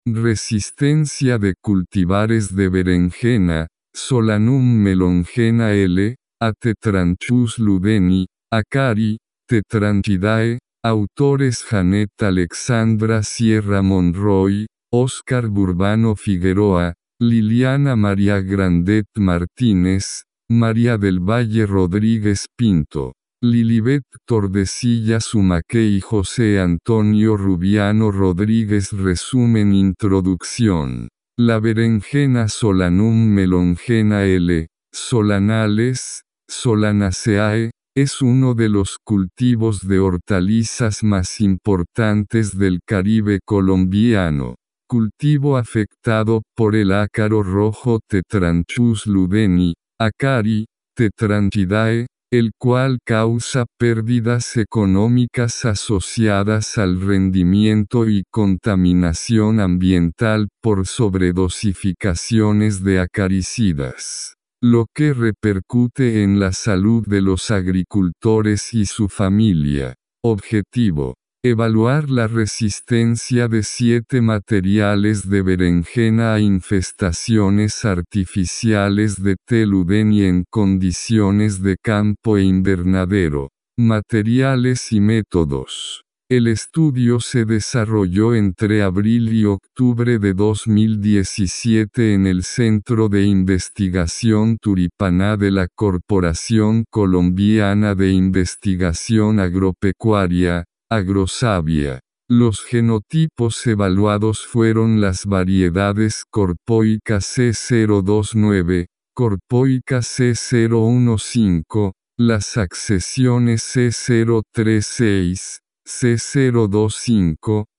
Resistencia de cultivares de berenjena, Solanum melongena L. a Tetranchus ludeni, Acari, Tetranchidae, autores Janet Alexandra Sierra Monroy, Óscar Burbano Figueroa, Liliana María Grandet Martínez, María del Valle Rodríguez Pinto, Lilibet Tordesillas Sumaque y José Antonio Rubiano Rodríguez. Resumen. Introducción. La berenjena Solanum melongena L. solanales, Solanaceae, es uno de los cultivos de hortalizas más importantes del Caribe colombiano. Cultivo afectado por el ácaro rojo Tetranchus ludeni, Acari, Tetranchidae, el cual causa pérdidas económicas asociadas al rendimiento y contaminación ambiental por sobredosificaciones de acaricidas, lo que repercute en la salud de los agricultores y su familia. Objetivo: evaluar la resistencia de 7 materiales de berenjena a infestaciones artificiales de T. ludeni en condiciones de campo e invernadero. Materiales y métodos. El estudio se desarrolló entre abril y octubre de 2017 en el Centro de Investigación Turipaná de la Corporación Colombiana de Investigación Agropecuaria, Agrosavia. Los genotipos evaluados fueron las variedades Corpoica C029, Corpoica C015, las accesiones C036, C025,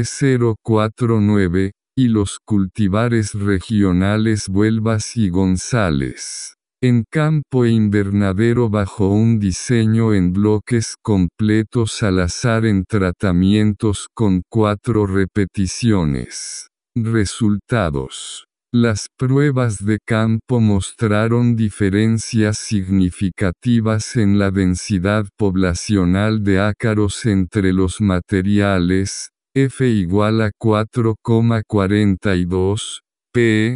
C049, y los cultivares regionales Huelvas y González. En campo e invernadero bajo un diseño en bloques completos al azar en tratamientos con 4 repeticiones. Resultados. Las pruebas de campo mostraron diferencias significativas en la densidad poblacional de ácaros entre los materiales, F igual a 4,42, P.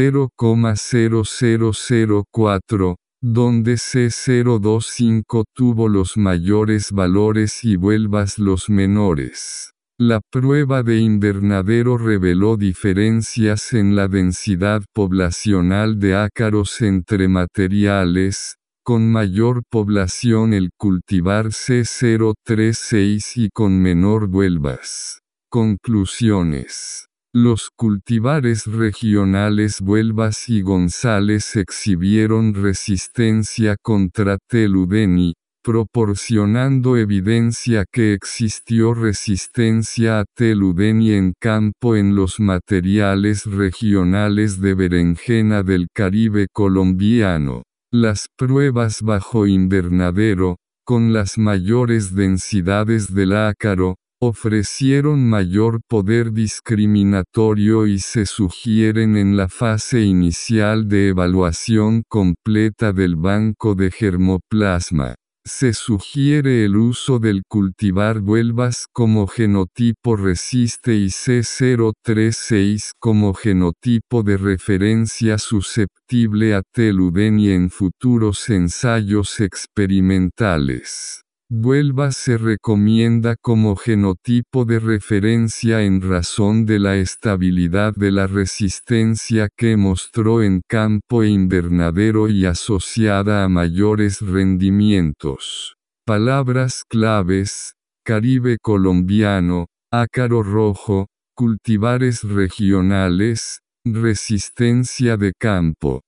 0,0004, donde C025 tuvo los mayores valores y Huelvas los menores. La prueba de invernadero reveló diferencias en la densidad poblacional de ácaros entre materiales, con mayor población el cultivar C036 y con menor Huelvas. Conclusiones. Los cultivares regionales Huelvas y González exhibieron resistencia contra T. ludeni, proporcionando evidencia que existió resistencia a T. ludeni en campo en los materiales regionales de berenjena del Caribe colombiano. Las pruebas bajo invernadero, con las mayores densidades del ácaro, ofrecieron mayor poder discriminatorio y se sugieren en la fase inicial de evaluación completa del banco de germoplasma. Se sugiere el uso del cultivar Huelvas como genotipo resiste y C036 como genotipo de referencia susceptible a T. ludeni en futuros ensayos experimentales. Huelvas se recomienda como genotipo de referencia en razón de la estabilidad de la resistencia que mostró en campo e invernadero y asociada a mayores rendimientos. Palabras claves: Caribe colombiano, ácaro rojo, cultivares regionales, resistencia de campo.